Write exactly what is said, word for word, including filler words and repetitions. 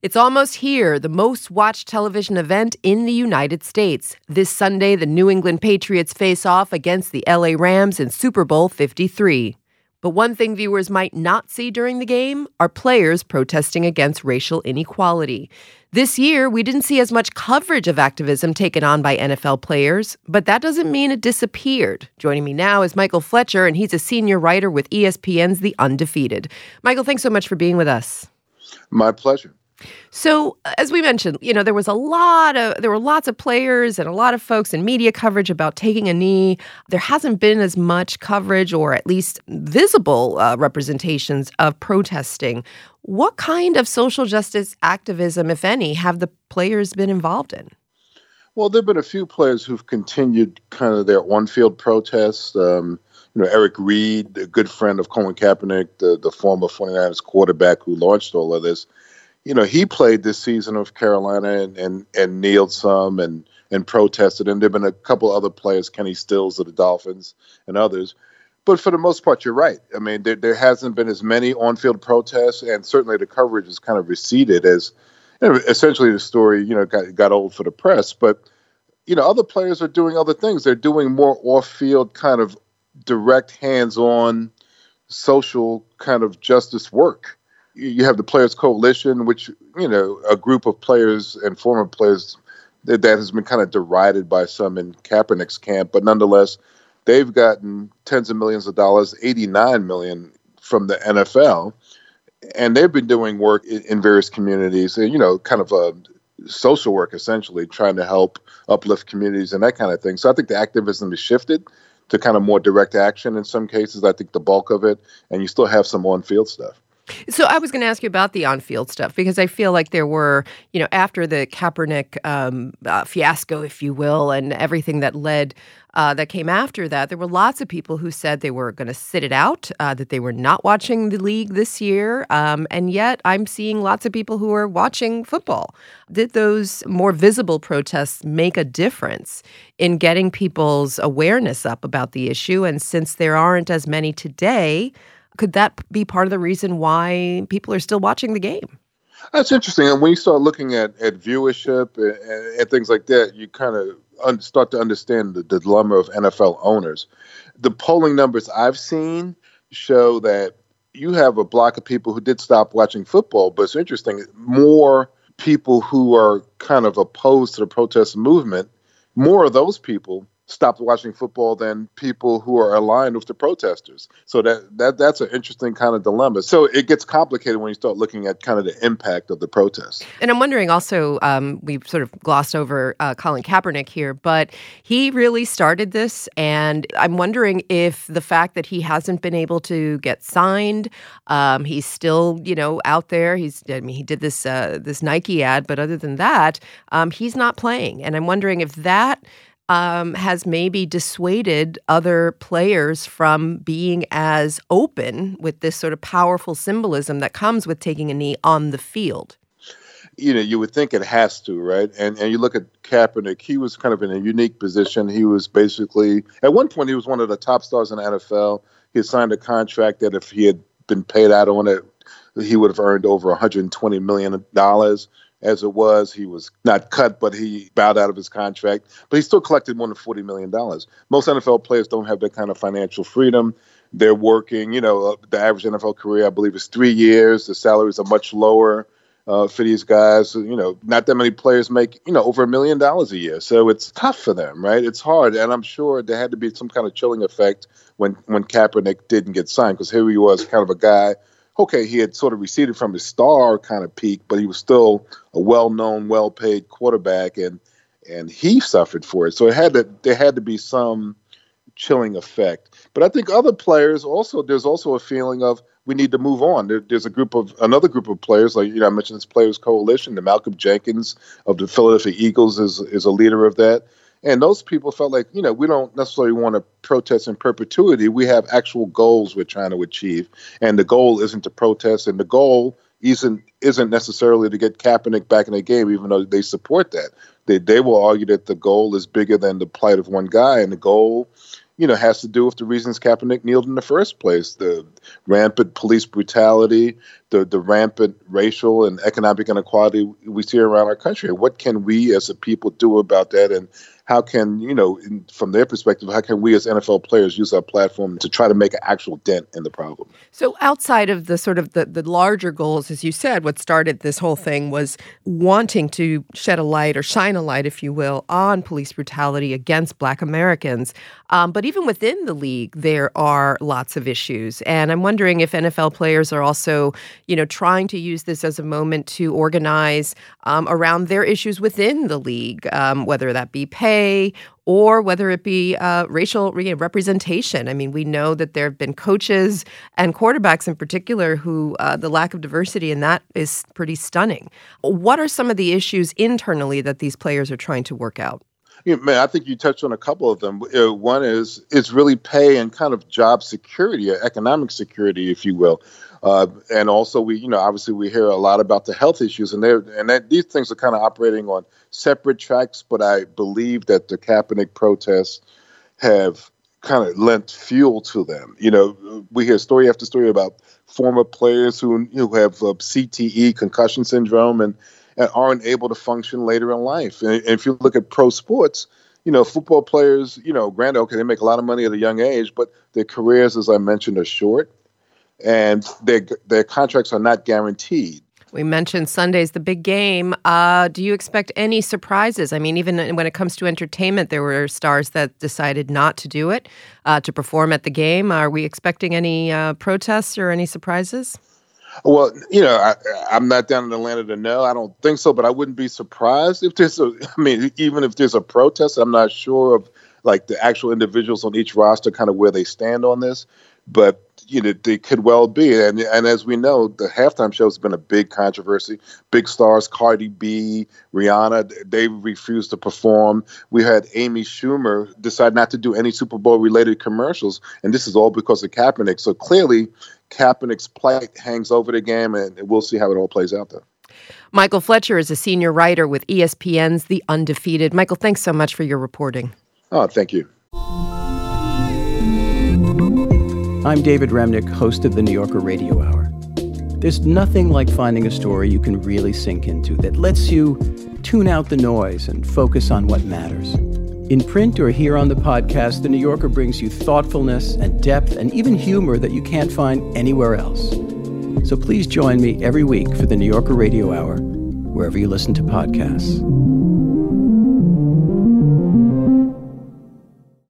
It's almost here, the most watched television event in the United States. This Sunday, the New England Patriots face off against the L A Rams in Super Bowl fifty-three. But one thing viewers might not see during the game are players protesting against racial inequality. This year, we didn't see as much coverage of activism taken on by N F L players, but that doesn't mean it disappeared. Joining me now is Michael Fletcher, and he's a senior writer with E S P N's The Undefeated. Michael, thanks so much for being with us. My pleasure. So, as we mentioned, you know, there was a lot of, there were lots of players and a lot of folks in media coverage about taking a knee. There hasn't been as much coverage or at least visible uh, representations of protesting. What kind of social justice activism, if any, have the players been involved in? Well, there have been a few players who've continued kind of their on-field protests. Um, you know, Eric Reid, a good friend of Colin Kaepernick, the, the former forty-niners quarterback who launched all of this. You know, he played this season with Carolina and, and, and kneeled some and, and protested. And there have been a couple other players, Kenny Stills of the Dolphins and others. But for the most part, you're right. I mean, there, there hasn't been as many on-field protests, and certainly the coverage has kind of receded as, you know, essentially the story, you know, got, got old for the press. But, you know, other players are doing other things. They're doing more off-field kind of direct, hands-on, social kind of justice work. You have the Players Coalition, which, you know, a group of players and former players that, that has been kind of derided by some in Kaepernick's camp. But nonetheless, they've gotten tens of millions of dollars, eighty-nine million dollars from the N F L. And they've been doing work in, in various communities, you know, kind of a social work, essentially, trying to help uplift communities and that kind of thing. So I think the activism has shifted to kind of more direct action in some cases. I think the bulk of it, and you still have some on-field stuff. So I was going to ask you about the on-field stuff, because I feel like there were, you know, after the Kaepernick um, uh, fiasco, if you will, and everything that led, uh, that came after that, there were lots of people who said they were going to sit it out, uh, that they were not watching the league this year. Um, and yet I'm seeing lots of people who are watching football. Did those more visible protests make a difference in getting people's awareness up about the issue? And since there aren't as many today, could that be part of the reason why people are still watching the game? That's interesting. And when you start looking at, at viewership and, and things like that, you kind of un- start to understand the, the dilemma of N F L owners. The polling numbers I've seen show that you have a block of people who did stop watching football, but it's interesting. More people who are kind of opposed to the protest movement, more of those people stopped watching football than people who are aligned with the protesters. So that, that that's an interesting kind of dilemma. So it gets complicated when you start looking at kind of the impact of the protests. And I'm wondering also, um, we've sort of glossed over uh, Colin Kaepernick here, but he really started this. And I'm wondering if the fact that he hasn't been able to get signed, um, he's still, you know, out there. He's, I mean, he did this, uh, this Nike ad, but other than that, um, he's not playing. And I'm wondering if that Um, has maybe dissuaded other players from being as open with this sort of powerful symbolism that comes with taking a knee on the field. You know, you would think it has to, right? And and you look at Kaepernick, he was kind of in a unique position. He was basically, at one point, he was one of the top stars in the N F L. He had signed a contract that if he had been paid out on it, he would have earned over one hundred twenty million dollars. As it was, he was not cut, but he bowed out of his contract. But he still collected more than forty million dollars. Most N F L players don't have that kind of financial freedom. They're working, you know, the average N F L career, I believe, is three years. The salaries are much lower uh, for these guys. You know, not that many players make, you know, over a million dollars a year. So it's tough for them, right? It's hard. And I'm sure there had to be some kind of chilling effect when, when Kaepernick didn't get signed, because here he was, kind of a guy. Okay, he had sort of receded from his star kind of peak, but he was still a well-known, well-paid quarterback, and and he suffered for it. So it had to there had to be some chilling effect. But I think other players also, there's also a feeling of we need to move on. There, there's a group of another group of players, like, you know, I mentioned this Players Coalition. The Malcolm Jenkins of the Philadelphia Eagles is is a leader of that. And those people felt like, you know, we don't necessarily want to protest in perpetuity. We have actual goals we're trying to achieve. And the goal isn't to protest. And the goal isn't isn't necessarily to get Kaepernick back in the game, even though they support that. They, they will argue that the goal is bigger than the plight of one guy. And the goal you know, has to do with the reasons Kaepernick kneeled in the first place: the rampant police brutality, the the rampant racial and economic inequality we see around our country. What can we as a people do about that? And how can, you know, in, from their perspective, how can we as N F L players use our platform to try to make an actual dent in the problem? So outside of the sort of the, the larger goals, as you said, what started this whole thing was wanting to shed a light or shine a light, if you will, on police brutality against Black Americans. Um, but even within the league, there are lots of issues. And I'm wondering if N F L players are also, you know, trying to use this as a moment to organize um, around their issues within the league, um, whether that be pay, or whether it be uh, racial re- representation. I mean, we know that there have been coaches and quarterbacks in particular who uh, the lack of diversity in that is pretty stunning. What are some of the issues internally that these players are trying to work out? Yeah, man, I think you touched on a couple of them. Uh, one is it's really pay and kind of job security, or economic security, if you will. Uh, and also, we, you know, obviously we hear a lot about the health issues, and they're, and that, these things are kind of operating on separate tracks. But I believe that the Kaepernick protests have kind of lent fuel to them. You know, we hear story after story about former players who who have uh, C T E, concussion syndrome, and, and aren't able to function later in life. And, and if you look at pro sports, you know, football players, you know, granted, okay, they make a lot of money at a young age, but their careers, as I mentioned, are short. And their their contracts are not guaranteed. We mentioned Sunday's the big game. Uh, do you expect any surprises? I mean, even when it comes to entertainment, there were stars that decided not to do it, uh, to perform at the game. Are we expecting any uh, protests or any surprises? Well, you know, I, I'm not down in Atlanta to know. I don't think so, but I wouldn't be surprised if there's a, I mean, even if there's a protest, I'm not sure of like the actual individuals on each roster, kind of where they stand on this. But, you know, they could well be. And and as we know, the halftime show has been a big controversy. Big stars, Cardi B, Rihanna, they refused to perform. We had Amy Schumer decide not to do any Super Bowl-related commercials. And this is all because of Kaepernick. So clearly, Kaepernick's plight hangs over the game, and we'll see how it all plays out, though. Michael Fletcher is a senior writer with E S P N's The Undefeated. Michael, thanks so much for your reporting. Oh, thank you. I'm David Remnick, host of the New Yorker Radio Hour. There's nothing like finding a story you can really sink into that lets you tune out the noise and focus on what matters. In print or here on the podcast, the New Yorker brings you thoughtfulness and depth and even humor that you can't find anywhere else. So please join me every week for the New Yorker Radio Hour, wherever you listen to podcasts.